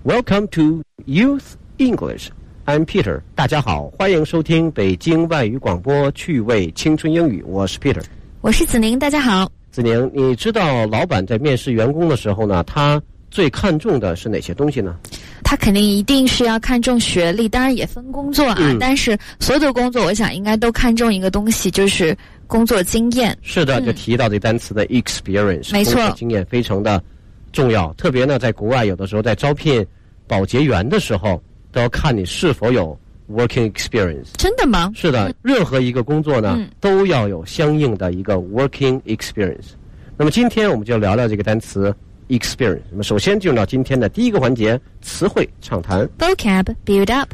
Welcome to Youth English. I'm Peter. 大家好，欢迎收听北京外语广播趣味青春英语。我是 Peter， 我是子宁。大家好。 子宁，你知道老板在面试员工的时候呢，他最看重的是哪些东西呢？ 他肯定一定是要看重学历，当然也分工作啊。但是所有的工作，我想应该都看重一个东西，就是工作经验。 是的，就提到这单词的 experience， 没错， 工作经验非常的重要。特别呢，在国外有的时候在招聘保洁员的时候，都要看你是否有 working experience。 真的吗？ 是的，任何一个工作呢，都要有相应的一个 working experience。 那么今天我们就聊聊这个单词 experience。 那么首先进入到今天的第一个环节，词汇畅谈 Vocab Build Up。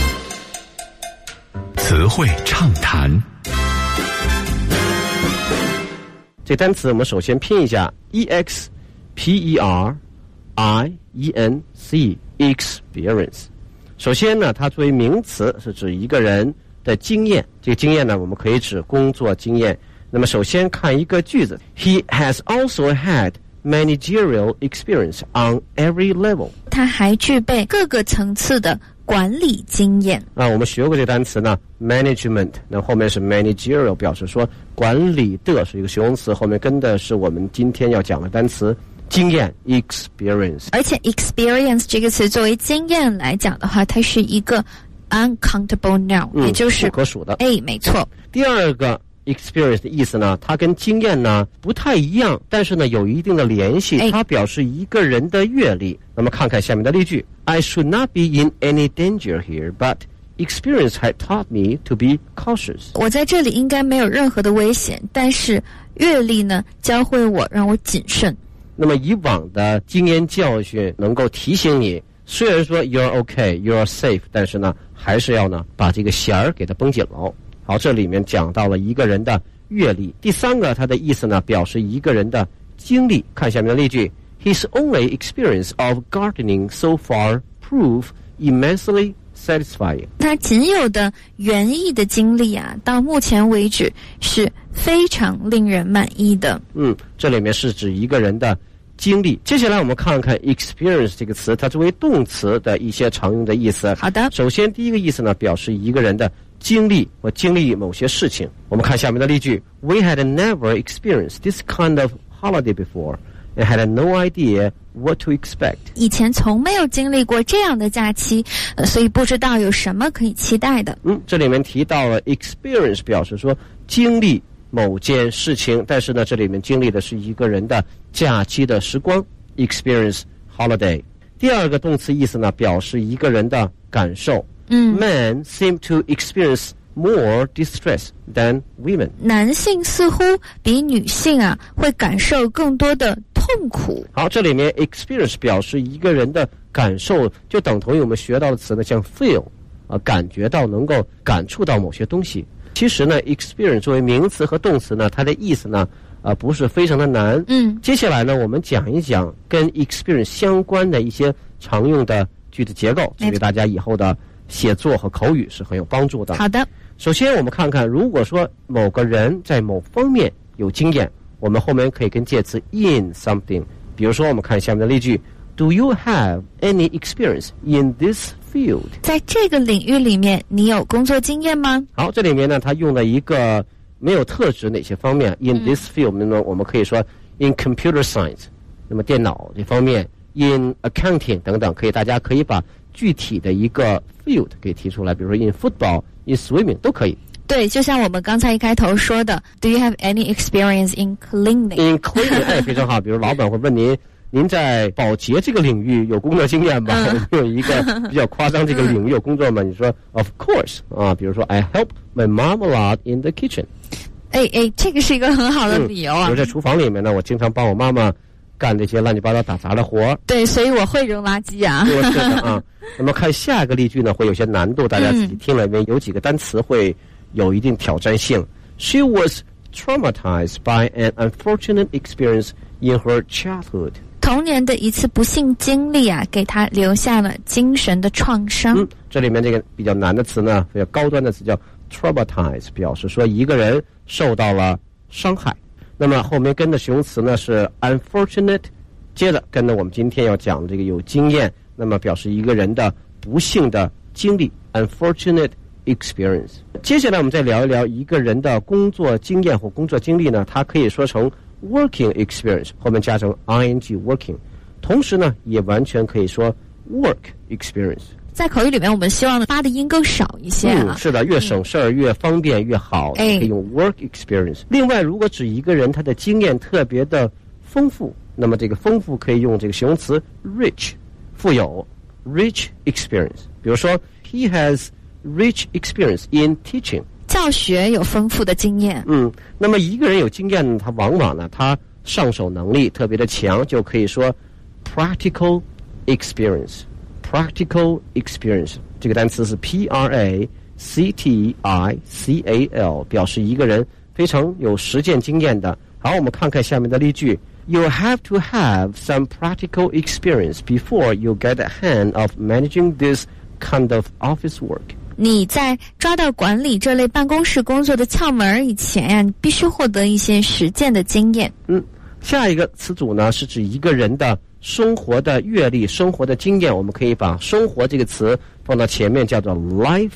词汇畅谈。 这单词我们首先拼一下 experience experience。 首先呢，它作为名词是指一个人的经验，这个经验呢，我们可以指工作经验。那么首先看一个句子 He has also had managerial experience on every level。 他还具备各个层次的管理经验。 我们学过这个单词呢 management， 那后面是 managerial， 表示说管理的是一个形容词，后面跟的是我们今天要讲的单词经验 experience。 而且 experience 这个词作为经验来讲的话，它是一个 uncountable noun，也就是不可数的。 没错。 第二个 experience 的意思呢，它跟经验呢不太一样，但是呢有一定的联系，它表示一个人的阅历。那么看看下面的例句 I should not be in any danger here, but experience had taught me to be cautious。 我在这里应该没有任何的危险，但是阅历呢教会我，让我谨慎。 那么以往的经验教训能够提醒你，虽然说 you're okay, you're safe， 但是呢还是要呢把这个弦儿给它绷紧喽。好，这里面讲到了一个人的阅历。第三个，它的意思呢表示一个人的经历。看下面的例句 His only experience of gardening so far proved immensely satisfying。 他仅有的园艺的经历啊，到目前为止是非常令人满意的。 这里面是指一个人的经历。接下来我们看看 experience 这个词，它作为动词的一些常用的意思。 好的， 首先第一个意思呢，表示一个人的经历或经历某些事情。我们看下面的例句 We had never experienced this kind of holiday before and had no idea what to expect。 以前从没有经历过这样的假期，所以不知道有什么可以期待的。 这里面提到了 experience， 表示说经历某件事情，但是呢这里面经历的是一个人的假期的时光 experience holiday。 第二个动词意思呢，表示一个人的感受。Men seem to experience more distress than women。 男性似乎比女性啊会感受更多的痛苦。 好，这里面 experience 表示一个人的感受，就等同于我们学到的词呢，像 feel，感觉到，能够感触到某些东西。其实呢 experience 作为名词和动词呢，它的意思呢不是非常的难。接下来呢我们讲一讲跟 experience 相关的一些常用的句子结构，对大家以后的写作和口语是很有帮助的。 好的， 首先我们看看，如果说某个人在某方面有经验，我们后面可以跟介词 in something。 比如说我们看下面的例句 Do you have any experience in this field？ 在这个领域里面你有工作经验吗？好，这里面呢它用了一个没有特指哪些方面 in this field。 那么我们可以说 in computer science， 那么电脑这方面 in accounting 等等，大家可以把具体的一个 field 给提出来，比如说 in football in swimming 都可以。 对，就像我们刚才一开头说的 Do you have any experience in cleaning？ In cleaning 非常好。比如老板会问您在保洁这个领域有工作经验吗？有一个比较夸张，这个领域有工作吗？你说 Of course 比如说 I help my mom a lot in the kitchen。 这个是一个很好的理由啊。 比如在厨房里面呢，我经常帮我妈妈干这些乱七八糟打杂的活。 对，所以我会扔垃圾啊。 是的那么看下一个例句呢，会有些难度，大家自己听了里面有几个单词会有一定挑战性。She was traumatized by an unfortunate experience in her childhood。 童年的一次不幸经历啊，给她留下了精神的创伤。 这里面这个比较难的词呢，比较高端的词叫 traumatize， 表示说一个人受到了伤害。那么后面跟的形容词呢是 unfortunate， 接着跟着我们今天要讲的这个有经验那么表示一个人的不幸的经历 unfortunate experience。 接下来我们再聊一聊一个人的工作经验或工作经历呢，它可以说成 working experience， 后面加上 ing working， 同时呢也完全可以说 work experience。 在口语里面我们希望发的音更少一些啊。 是的，越省事儿越方便越好，可以用 work experience。另外如果指一个人他的经验特别的丰富，那么这个丰富可以用这个形容词 rich， 富有 rich experience。 比如说 he has rich experience in teaching， 教学有丰富的经验。 那么一个人有经验呢，他往往呢他上手能力特别的强，就可以说 practical experience。Practical experience 这个单词是 practical， 表示一个人非常有实践经验的。好，我们看看下面的例句。 You have to have some practical experience before you get a hand of managing this kind of office work。 你在抓到管理这类办公室工作的窍门以前呀，你必须获得一些实践的经验。 下一个词组呢是指一个人的生活的阅历、生活的经验，我们可以把生活这个词放到前面，叫做 life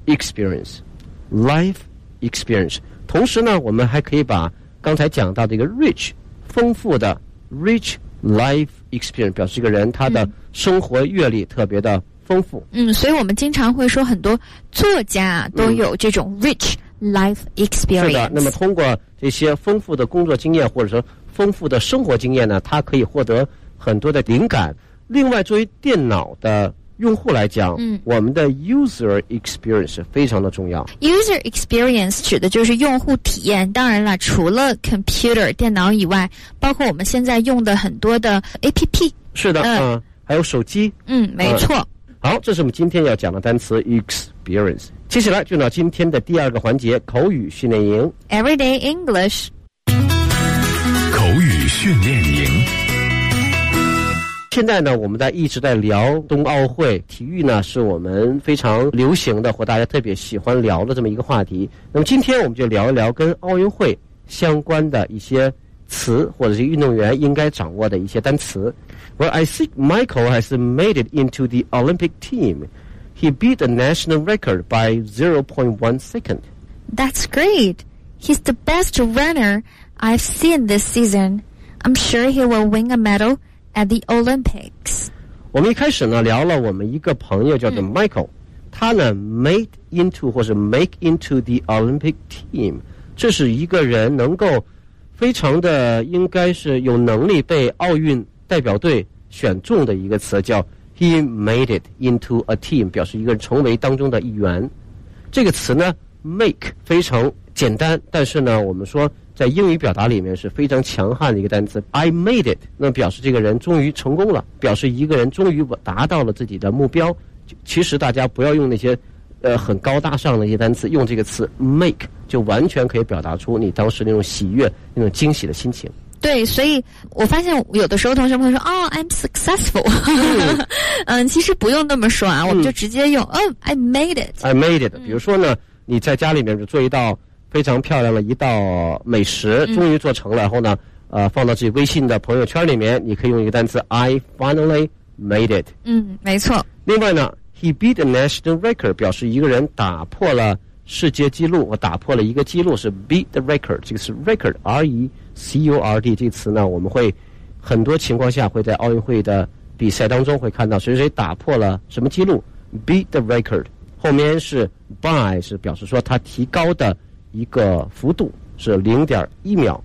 experience。life experience。 同时呢我们还可以把刚才讲到这个 rich 丰富的 rich life experience， 表示这个人他的生活阅历特别的丰富。 所以我们经常会说很多作家都有这种 rich life experience。 是的，那么通过这些丰富的工作经验或者说丰富的生活经验呢，他可以获得很多的灵感。另外作为电脑的用户来讲，我们的 user experience 非常的重要。 User experience 指的就是用户体验，当然了，除了 computer 电脑以外，包括我们现在用的很多的 APP。 是的，还有手机。 没错。 好，这是我们今天要讲的单词 experience。 接下来就到今天的第二个环节，口语训练营 Everyday English。 口语训练营。 现在呢我们一直在聊冬奥会，体育呢是我们非常流行的或大家特别喜欢聊的这么一个话题。那么今天我们就聊一聊跟奥运会相关的一些词，或者是运动员应该掌握的一些单词。 Well, I think Michael has made it into the Olympic team. He beat the national record by 0.1 second. That's great. He's the best runner I've seen this season. I'm sure he will win a medal at the Olympics. 我们一开始呢聊了我们一个朋友叫做 Michael，他呢 made into 或者 make into the Olympic team， 这是一个人能够非常的应该是有能力被奥运代表队选中的一个词，叫 he made it into a team， 表示一个人成为当中的一员。这个词呢 make 非常简单，但是呢我们说在英语表达里面是非常强悍的一个单词。 I made it， 那表示这个人终于成功了，表示一个人终于达到了自己的目标。其实大家不要用那些很高大上的一些单词，用这个词 make 就完全可以表达出你当时那种喜悦、那种惊喜的心情。 对，所以我发现有的时候同学们会说I'm successful。 其实不用那么说啊，我们就直接用I made it。 I made it。 比如说呢你在家里面就做一道非常漂亮的一道美食，终于做成了，然后呢放到自己微信的朋友圈里面，你可以用一个单词 I finally made it。 没错。 另外呢 He beat a national record， 表示一个人打破了世界纪录，我打破了一个纪录，是 beat the record。 这个是 record R-E-C-U-R-D 这个词呢，我们会很多情况下会在奥运会的比赛当中会看到谁谁打破了什么纪录 beat the record， 后面是 by， 是表示说他提高的一个幅度是 0.1 秒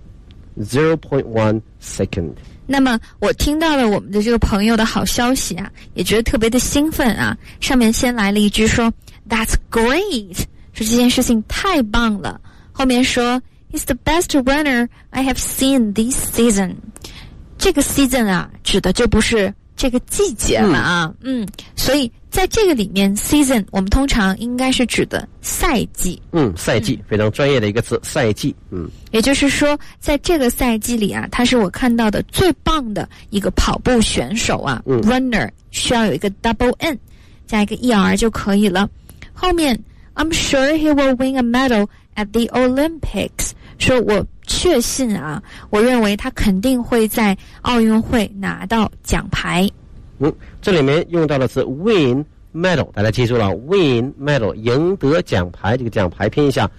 0.1 second。 那么我听到了我们的这个朋友的好消息啊，也觉得特别的兴奋啊。上面先来了一句说 That's great， 说这件事情太棒了。后面说 He's the best runner I have seen this season。 这个 season 啊指的就不是这个季节了啊。所以在这个里面 season 我们通常应该是指的赛季。赛季非常专业的一个词，赛季。也就是说在这个赛季里啊，他是我看到的最棒的一个跑步选手啊。runner 需要有一个 double N 加一个 ER 就可以了。后面 I'm sure he will win a medal at the Olympics， 说我确信啊，我认为他肯定会在奥运会拿到奖牌。 这里面用到的是 win medal， 大家记住了 win medal 赢得奖牌，这个奖牌拼一下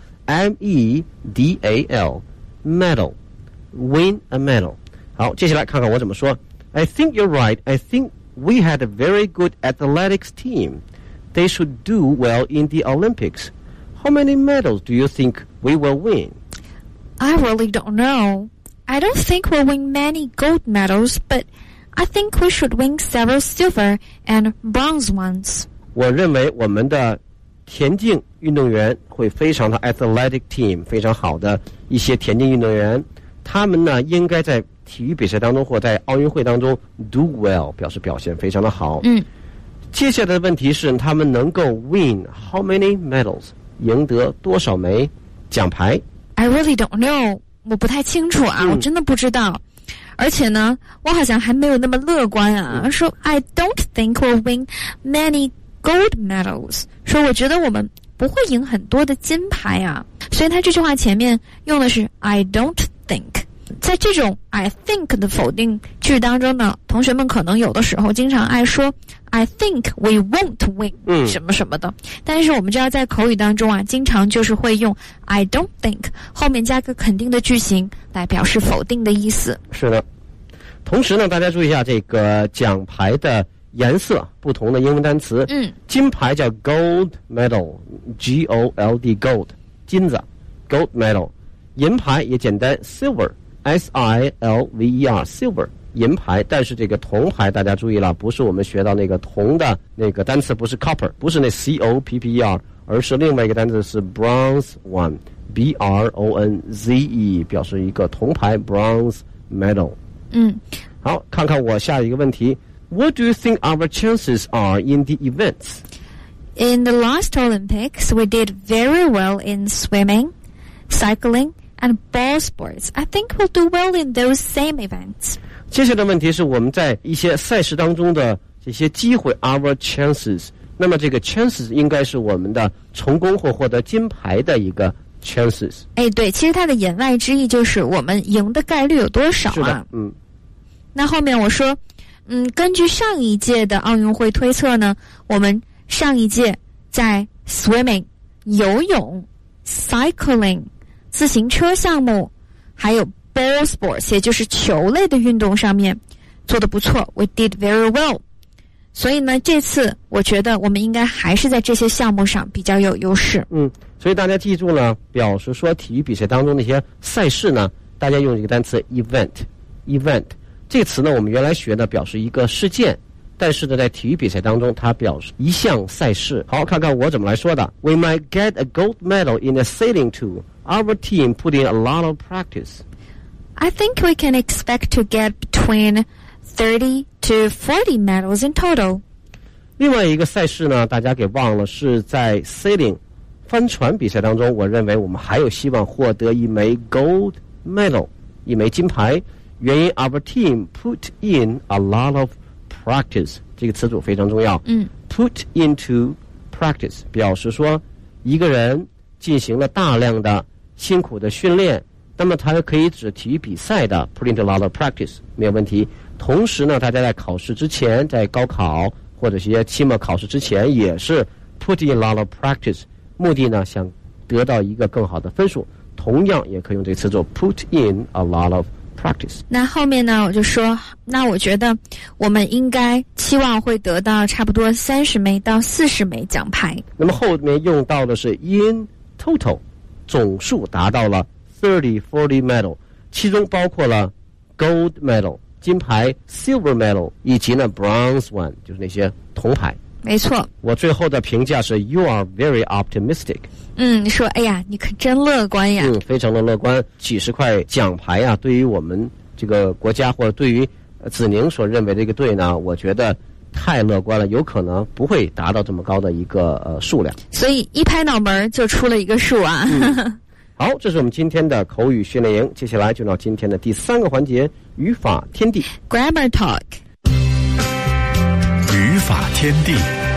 medal medal win a medal。 好，接下来看看我怎么说。 I think you're right. I think we had a very good athletics team. They should do well in the Olympics. How many medals do you think we will win? I really don't know. I don't think we'll win many gold medals, but I think we should win several silver and bronze ones. 我认为我们的田径运动员会非常的 athletic team， 非常好的一些田径运动员，他们呢应该在体育比赛当中或在奥运会当中 do well， 表示表现非常的好。接下来的问题是他们能够 win how many medals， 赢得多少枚奖牌。 I really don't know. 我不太清楚啊，我真的不知道。而且呢，我好像还没有那么乐观啊，说 I don't think we'll win many gold medals， 说我觉得我们不会赢很多的金牌啊。所以他这句话前面用的是 I don't think。 在这种 I think 的否定句当中呢，同学们可能有的时候经常爱说 I think we won't win 什么什么的，但是我们知道在口语当中啊，经常就是会用 I don't think 后面加个肯定的句型来表示否定的意思。是的。同时呢，大家注意一下这个奖牌的颜色，不同的英文单词。金牌叫 gold medal， G-O-L-D gold 金子 gold medal。 银牌也简单 silver S-I-L-V-E-R silver 银牌。但是这个铜牌大家注意了，不是我们学到那个铜的那个单词，不是 copper， 不是那 C-O-P-P-E-R， 而是另外一个单词是 bronze one B-R-O-N-Z-E 表示一个铜牌 bronze medal。 好，看看我下一个问题。 What do you think our chances are in the events? In the last Olympics, we did very well in swimming, cycling, and ball sports. I think we'll do well in those same events. 接下来的问题是我们在一些赛事当中的这些机会 our chances。 那么这个 chances 应该是我们的成功或获得金牌的一个 chances。 对，其实它的言外之意就是我们赢的概率有多少啊。是的。那后面我说根据上一届的奥运会推测呢，我们上一届在 swimming 游泳 cycling 自行车项目还有 ball sports 也就是球类的运动上面做得不错 we did very well。 所以呢，这次我觉得我们应该还是在这些项目上比较有优势。所以大家记住了，表示说体育比赛当中那些赛事呢，大家用这个单词 event 这个词呢，我们原来学的表示一个事件，但是呢，在体育比赛当中，它表示一项赛事。好，看看我怎么来说的。We might get a gold medal in a sailing too. Our team put in a lot of practice. I think we can expect to get between 30 to 40 medals in total. 另外一个赛事呢，大家给忘了，是在 sailing 帆船比赛当中，我认为我们还有希望获得一枚 gold medal， 一枚金牌。原因 our team put in a lot of practice 这个词组非常重要。put into practice 表示说一个人进行了大量的辛苦的训练，那么它可以指体育比赛的 put into a lot of practice 没有问题。同时呢，大家在考试之前，在高考或者一些期末考试之前也是 put in a lot of practice， 目的呢想得到一个更好的分数，同样也可以用这个词组 put in a lot of practice。 那后面呢，我就说，那我觉得我们应该期望会得到差不多30枚到40枚奖牌。那么后面用到的是 in total， 总数达到了 40 medal， 其中包括了 gold medal 金牌 silver medal 以及呢 bronze one 就是那些铜牌。没错，我最后的评价是 You are very optimistic。你说，哎呀，你可真乐观呀。非常的乐观，几十块奖牌啊，对于我们这个国家或者对于子宁所认为的一个队呢，我觉得太乐观了，有可能不会达到这么高的一个数量。所以一拍脑门就出了一个数啊。好，这是我们今天的口语训练营，接下来就到今天的第3个环节，语法天地 Grammar Talk。 语法天地。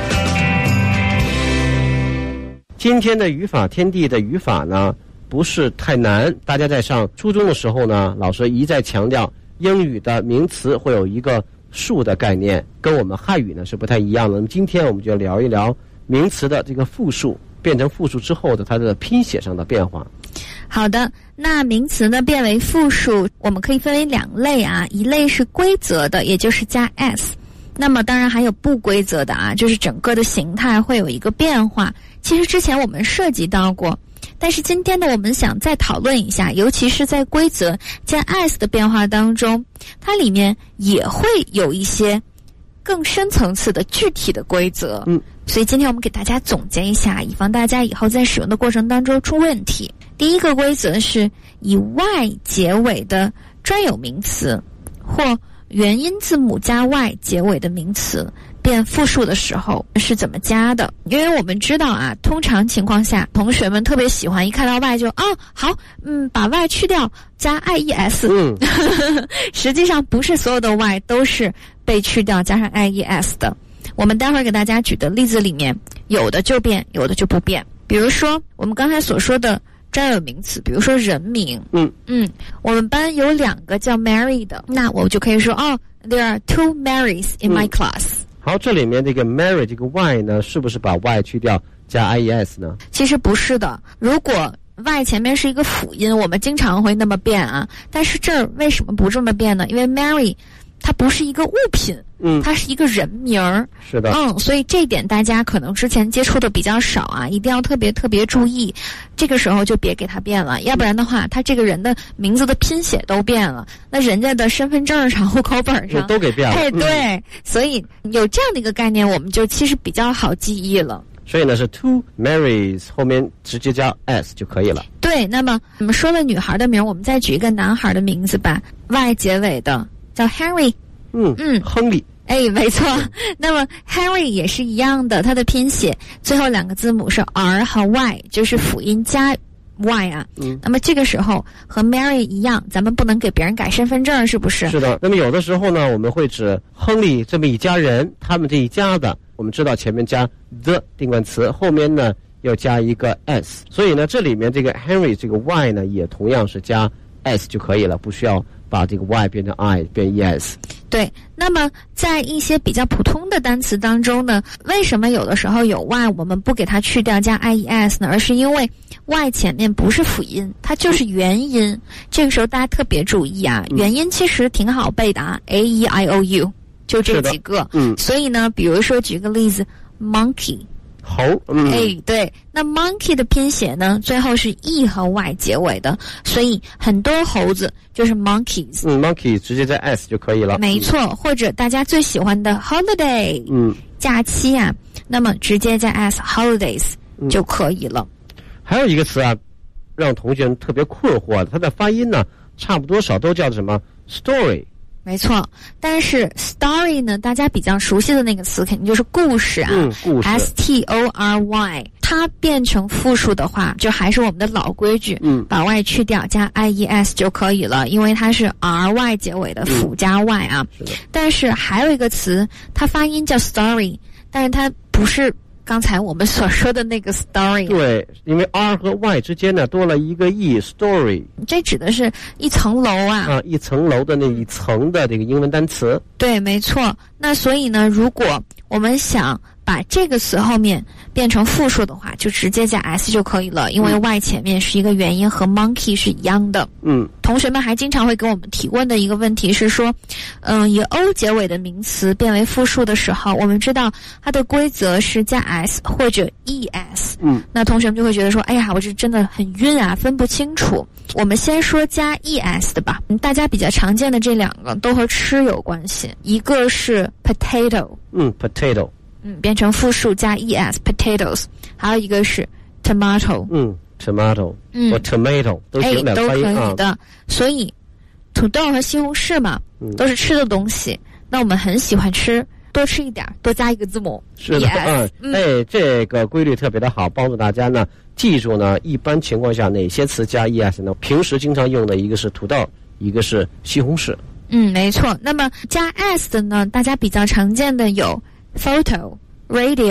今天的语法天地的语法呢，不是太难。大家在上初中的时候呢，老师一再强调，英语的名词会有一个数的概念，跟我们汉语呢是不太一样的。那么今天我们就聊一聊名词的这个复数变成复数之后的它的拼写上的变化。 好的，那名词呢变为复数，我们可以分为两类啊，一类是规则的，也就是加 s， 那么当然还有不规则的啊，就是整个的形态会有一个变化。其实之前我们涉及到过，但是今天呢我们想再讨论一下，尤其是在规则加 s 的变化当中，它里面也会有一些更深层次的具体的规则。所以今天我们给大家总结一下，以防大家以后在使用的过程当中出问题。第一个规则是以 y 结尾的专有名词或元音字母加 y 结尾的名词变复数的时候是怎么加的。因为我们知道啊，通常情况下同学们特别喜欢一看到 y 就好，把 y 去掉加 ies。实际上不是所有的 y 都是被去掉加上 ies 的。我们待会儿给大家举的例子里面，有的就变，有的就不变。比如说我们刚才所说的专有名词，比如说人名，我们班有2个叫 Mary 的，那我就可以说there are 2 Marys in my class。 好，这里面这个 Mary 这个 y 呢，是不是把 y 去掉加 ies 呢？ 其实不是的，如果 y 前面是一个辅音，我们经常会那么变啊，但是这儿为什么不这么变呢？因为 Mary 它不是一个物品，它是一个人名儿。 是的， 所以这一点大家可能之前接触的比较少啊，一定要特别注意。这个时候就别给它变了，要不然的话，他这个人的名字的拼写都变了，那人家的身份证上、户口本上都给变了。 对，所以有这样的一个概念，我们就其实比较好记忆了。 所以呢是 2 Marys 后面直接加 s 就可以了。 对，那么我们说了女孩的名，我们再举一个男孩的名字吧 ，y 结尾的。叫 Henry， 亨利， 没错。那么 Henry 也是一样的，它的拼写最后2个字母是 R 和 Y， 就是辅音加 Y 啊。那么这个时候和 Mary 一样，咱们不能给别人改身份证，是不是？ 是的。那么有的时候呢，我们会指亨利这么一家人，他们这一家的，我们知道前面加 the 定冠词，后面呢要加一个 s， 所以呢这里面这个 Henry 这个 Y 呢也同样是加 s 就可以了，不需要把这个 y 变成 i 变 es。 对，那么在一些比较普通的单词当中呢，为什么有的时候有 y 我们不给它去掉加 ies 呢？而是因为 y 前面不是辅音，它就是元音。这个时候大家特别注意啊，元音其实挺好背的啊 ，a e i o u 就这几个。所以呢，比如说举个例子 ，monkey。 猴， 对，那 monkey 的拼写呢，最后是 e 和 y 结尾的，所以很多猴子就是 monkeys。 monkey 直接在 s 就可以了。 没错，或者大家最喜欢的 holiday，假期啊，那么直接加 s holidays 就可以了。 还有一个词啊，让同学们特别困惑，它的发音呢，差不多少都叫什么 story。 没错，但是 story 呢，大家比较熟悉的那个词肯定就是故事啊， 故事 story， 它变成复数的话，就还是我们的老规矩，把 y 去掉加 ies 就可以了，因为它是 ry 结尾的辅加 y 啊。但是还有一个词，它发音叫 story， 但是它不是刚才我们所说的那个 story。 对，因为 r 和 y 之间呢多了一个 e， story， 这指的是一层楼啊， 一层楼的那一层的这个英文单词。 对，没错。那所以呢，如果我们想把这个词后面变成复数的话，就直接加 s 就可以了，因为 y 前面是一个元音，和 monkey 是一样的。同学们还经常会给我们提问的一个问题是说，以 o 结尾的名词变为复数的时候，我们知道它的规则是加 s 或者 es。那同学们就会觉得说，哎呀，我这真的很晕啊，分不清楚。我们先说加 es 的吧，大家比较常见的这2个都和吃有关系，一个是 potato， potato， 变成复数加 es potatoes， 还有一个是 tomato， tomato， 或 tomato 都行， 都可以的。所以土豆和西红柿嘛，都是吃的东西，那我们很喜欢吃，多吃一点，多加一个字母。 是的，这个规律特别的好，帮助大家呢记住呢，一般情况下哪些词加 es 呢？平时经常用的一个是土豆，一个是西红柿。 没错。那么加 s 的呢，大家比较常见的有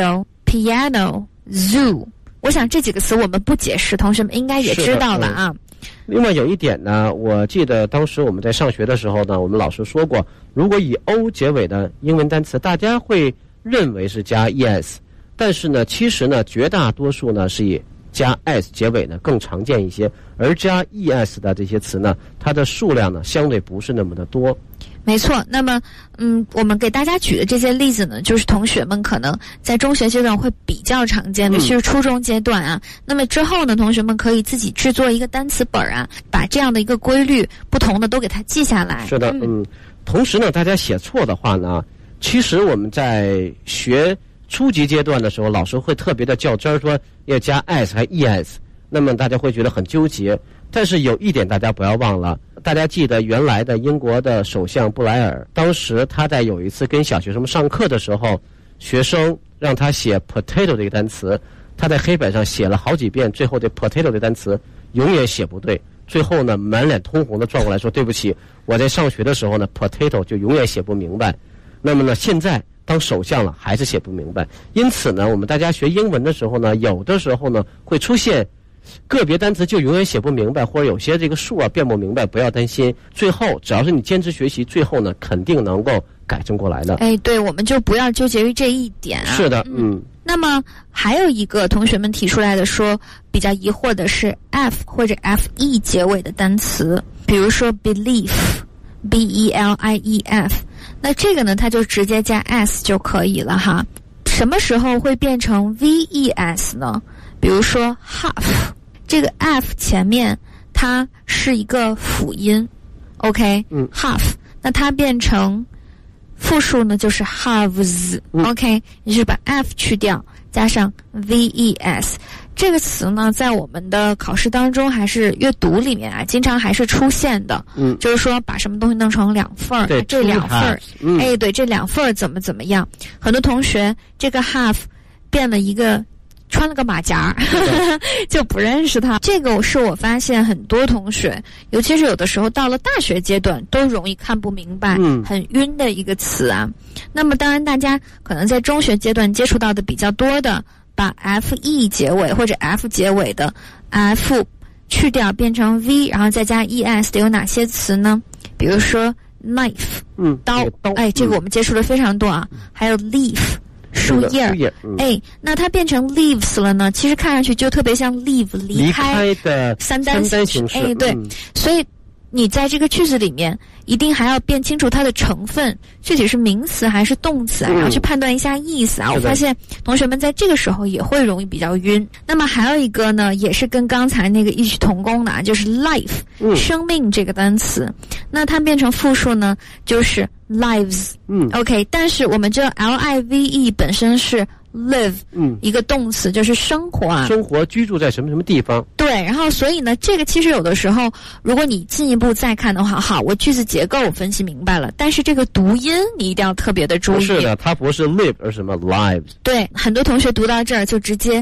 photo、radio、piano、zoo。我想这几个词我们不解释，同学们应该也知道了啊。 另外有一点呢，我记得当时我们在上学的时候呢，我们老师说过，如果以 O 结尾的英文单词，大家会认为是加 es， 但是呢，其实呢，绝大多数呢是以加 s 结尾呢更常见一些，而加 es 的这些词呢，它的数量呢相对不是那么的多。 没错，那么我们给大家举的这些例子呢，就是同学们可能在中学阶段会比较常见的，是初中阶段啊。那么之后呢，同学们可以自己制作一个单词本啊，把这样的一个规律不同的都给它记下来。 是的，同时呢，大家写错的话呢，其实我们在学初级阶段的时候，老师会特别的较真儿，说要加 s 还 es， 那么大家会觉得很纠结。但是有一点大家不要忘了，大家记得原来的英国的首相布莱尔，当时他在有一次跟小学生们上课的时候，学生让他写 potato 这个单词，他在黑板上写了好几遍，最后这 potato 这个单词永远写不对，最后呢满脸通红的转过来说，对不起，我在上学的时候呢 potato 就永远写不明白。那么呢现在当首相了还是写不明白。因此呢，我们大家学英文的时候呢，有的时候呢会出现个别单词就永远写不明白，或者有些这个数啊变不明白，不要担心，最后只要是你坚持学习，最后呢肯定能够改正过来的。 对，我们就不要纠结于这一点啊。 是的， 那么还有一个同学们提出来的说比较疑惑的是 f 或者 fe 结尾的单词，比如说 belief B-E-L-I-E-F， 那这个呢它就直接加 s 就可以了哈。什么时候会变成 VES 呢？比如说 half， 这个 f 前面它是一个辅音 ，OK， half， 那它变成复数呢就是 halves， OK， 也就是把 f 去掉，加上 VES。这个词呢，在我们的考试当中还是阅读里面啊，经常还是出现的。就是说把什么东西弄成两份儿，这两份儿，对，这两份儿怎么样？很多同学这个 half 变了一个。穿了个马甲就不认识他。这个是我发现很多同学，尤其是有的时候到了大学阶段都容易看不明白，很晕的一个词啊。那么当然大家可能在中学阶段接触到的比较多的，把 fe 结尾或者 f 结尾的 f 去掉变成 v， 然后再加 es 的有哪些词呢？比如说 knife， 刀，这个我们接触的非常多啊。还有 leaf，树叶，那它变成 leaves 了呢？其实看上去就特别像 leave 离开的三单形式， 对，所以你在这个句子里面一定还要辨清楚它的成分，具体是名词还是动词啊，然后去判断一下意思啊。我发现同学们在这个时候也会容易比较晕。那么还有一个呢，也是跟刚才那个异曲同工的啊，就是 life，生命这个单词，那它变成复数呢，就是 lives， OK， 但是我们知道 live 本身是 live， 一个动词，就是生活啊， 生活居住在什么什么地方。 对，然后所以呢，这个其实有的时候，如果你进一步再看的话，好，我句子结构我分析明白了，但是这个读音你一定要特别的注意。 是的，它不是 live 而什么 lives。 对，很多同学读到这儿就直接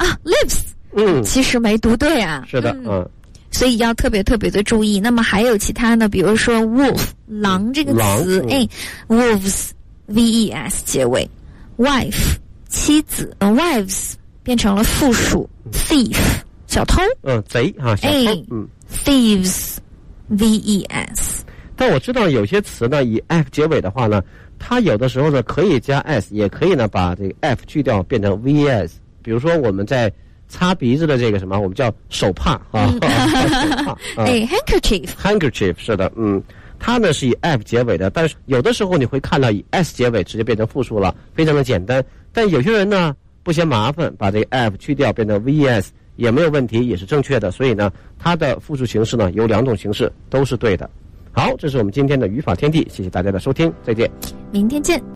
lives，其实没读对啊。 是的， 所以要特别特别的注意。那么还有其他呢，比如说 wolf 狼这个词，wolves VES 结尾 ，wife 妻子，wives 变成了复数 ，thief 小偷， 贼啊，小偷 ，thieves VES。 但我知道有些词呢，以 f 结尾的话呢，它有的时候呢可以加 s， 也可以呢把这个 f 去掉变成 VES。比如说我们在擦鼻子的这个什么，我们叫手帕啊，手帕，handkerchief 是的，它呢是以 f 结尾的，但是有的时候你会看到以 s 结尾直接变成复数了，非常的简单。但有些人呢不嫌麻烦，把这个 f 去掉变成 VES 也没有问题，也是正确的。所以呢，它的复数形式呢有两种形式都是对的。好，这是我们今天的语法天地，谢谢大家的收听，再见， 明天见。